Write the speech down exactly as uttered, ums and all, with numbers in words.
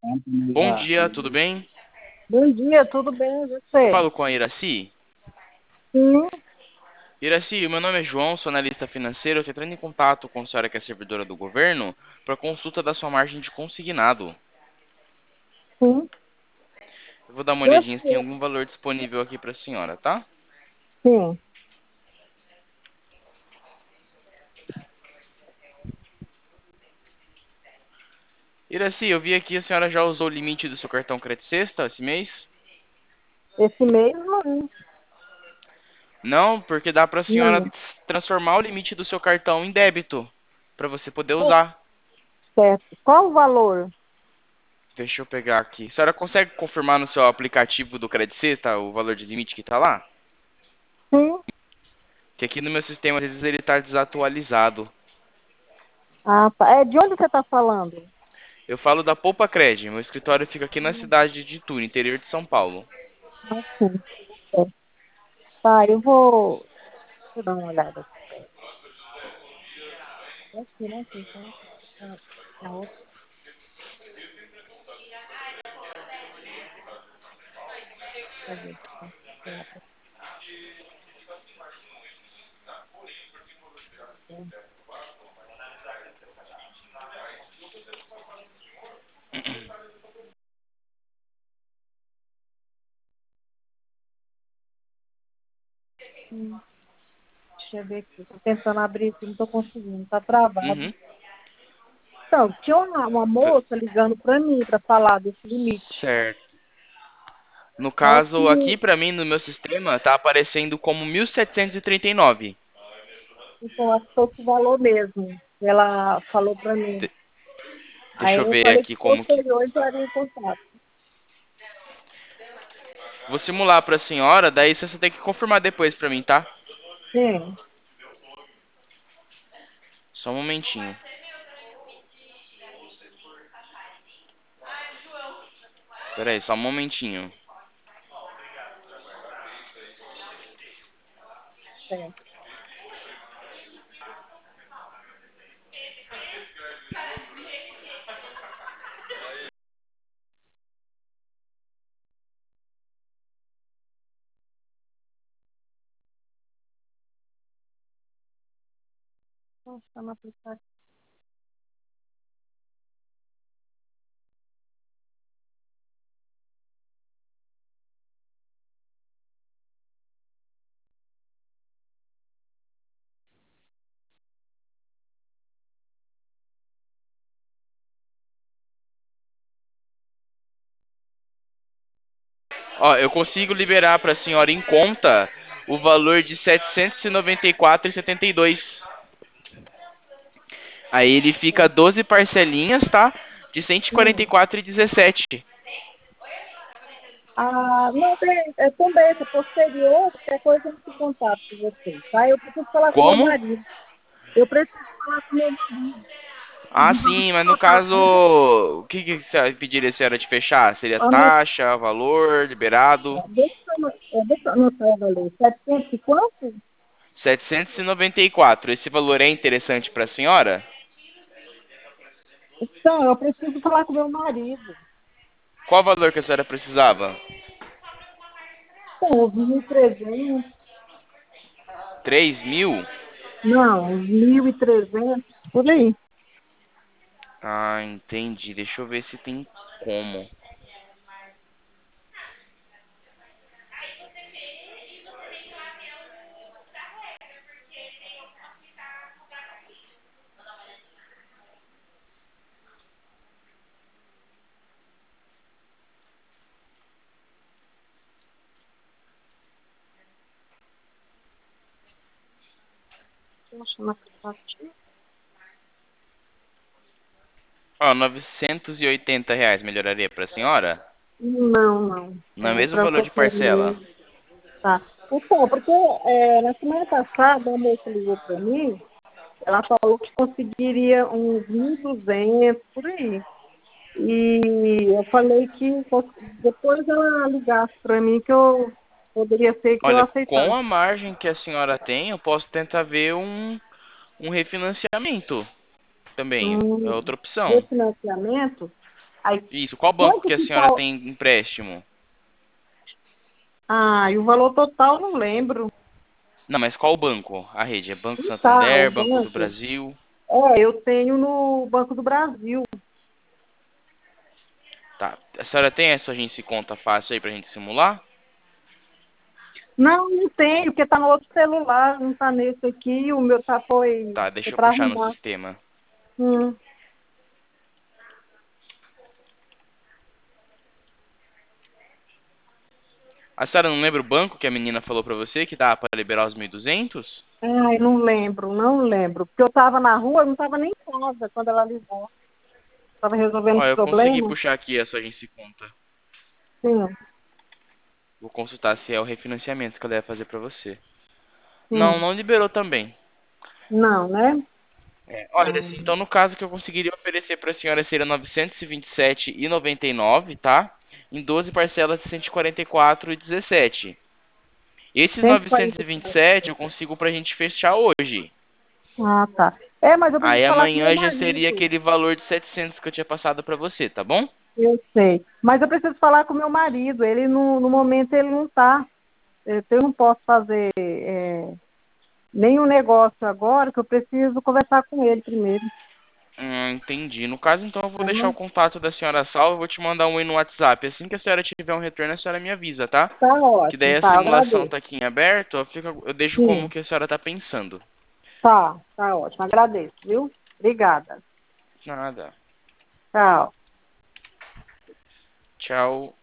Bom dia, tudo bem? Bom dia, tudo bem, e Eu você? falo com a Iraci. Sim, Iraci, meu nome é João, sou analista financeiro. Eu estou entrando em contato com a senhora que é servidora do governo para consulta da sua margem de consignado. sim. Eu vou dar uma Eu olhadinha se tem sei. algum valor disponível aqui para a senhora, tá? Sim. Iraci, eu vi aqui a senhora já usou o limite do seu cartão Crédito Sexta esse mês? Esse mês não. Não, porque dá para a senhora Não. transformar o limite do seu cartão em débito para você poder Tá usar. certo. Qual o valor? Deixa eu pegar aqui. A senhora consegue confirmar no seu aplicativo do Crédito Sexta o valor de limite que está lá? Sim. Que aqui no meu sistema, às vezes, ele está desatualizado. Ah, tá. É de onde você está falando? Eu falo da Poupa Cred. Meu escritório fica aqui na cidade de Itu, interior de São Paulo. Ah, sim. É. Tá, eu vou. Deixa eu dar uma olhada. É aqui, né? Aqui, tá? Ah, a outra. Cadê? Tá, tá, tá. Hum, Deixa eu ver aqui. Estou tentando abrir aqui, não estou conseguindo. Está travado. Uhum. Então, tinha uma, uma moça ligando para mim para falar desse limite. Certo. No Só caso, aqui que, pra mim, no meu sistema, tá aparecendo como mil setecentos e trinta e nove. então, acho que foi esse valor mesmo. Ela falou para mim. De- Deixa Aí eu eu ver falei que aqui como que... posterior entraria em contato. Vou simular pra senhora, daí você só tem que confirmar depois pra mim, tá? Sim, Só um momentinho. Pera aí, só um momentinho. certo. Nossa, tá no aplicativo. Ó, eu consigo liberar pra senhora em conta o valor de setecentos e noventa e quatro reais e setenta e dois centavos. Aí ele fica doze parcelinhas, tá? De cento e quarenta e Hum. quatro reais e dezessete centavos. Ah, não, tem, é também essa posterior, qualquer coisa eu entro em contato com você, tá? Eu preciso falar com meu Como? marido. Eu preciso falar com meu marido. Ah, sim, mas no caso, o que, que você pediria a senhora de fechar? Seria Anota, taxa, valor, liberado? deixa eu ano- é, deixa eu anotar o valor. Setecentos e quanto? setecentos e noventa e quatro. Esse valor é interessante para a senhora? Então, eu preciso falar com meu marido. Qual valor que a senhora precisava? Então, uns mil e trezentos. Três mil? Não, uns mil e trezentos, por aí. Ah, entendi. Deixa eu ver se tem como. Poxa, no aplicativo? Ó, novecentos e oitenta reais melhoraria para a senhora? Não, não. No É mesmo para o que valor eu de quero parcela. mesmo. Tá. Então, porque é, na semana passada a moça ligou para mim, ela falou que conseguiria uns mil e duzentos por aí. E eu falei que fosse- depois ela ligasse para mim que eu poderia ser que eu Olha, com aceitasse. a margem que a senhora tem, eu posso tentar ver um, um refinanciamento também. É Um outra opção. refinanciamento? Aí, Isso, qual banco quanto que a que tá... senhora tem empréstimo? Ah, e o valor total não lembro. Não, mas qual banco? A rede é Banco Não tá, o Santander, Banco do banco. Brasil? É, eu tenho no Banco do Brasil. Tá. A senhora tem essa agência e conta fácil aí pra gente simular? Não, não tenho, porque tá no outro celular, não tá nesse aqui, o meu tá foi, Tá, foi deixa eu pra puxar no arrumar. sistema. Hum. A senhora não lembra o banco que a menina falou pra você que dá pra liberar os mil e duzentos? Ai, não lembro, não lembro. Porque eu tava na rua, eu não tava nem em casa quando ela ligou. Tava resolvendo Ó, os eu consegui problemas. puxar aqui a sua agência e conta. Sim, Vou consultar se é o refinanciamento que ela deve fazer pra você. Não, sim. não liberou também. Não, né? É, Ah, olha, assim, então no caso que eu conseguiria oferecer para a senhora seria novecentos e vinte e sete e noventa e nove, tá? Em doze parcelas de cento e quarenta e quatro e dezessete. Esses novecentos e vinte e cento e quarenta e quatro. sete eu consigo pra gente fechar hoje. Ah, tá. É, mas eu preciso Aí falar com meu amanhã já seria marido. aquele valor de setecentos que eu tinha passado pra você, tá bom? Eu sei. Mas eu preciso falar com meu marido. Ele, no, no momento, ele não tá. Eu eu não posso fazer é, nenhum negócio agora, que eu preciso conversar com ele primeiro. Hum, entendi. No caso, então, eu vou Tá deixar o contato da senhora salvo, eu vou te mandar um e no WhatsApp. Assim que a senhora tiver um retorno, a senhora me avisa, tá? Tá Que ótimo, daí a tá, eu simulação agradeço. tá aqui em aberto, eu, fico, eu deixo como Sim, que a senhora tá pensando. tá, tá ótimo, agradeço, viu? Obrigada. Nada. Tchau. Tchau.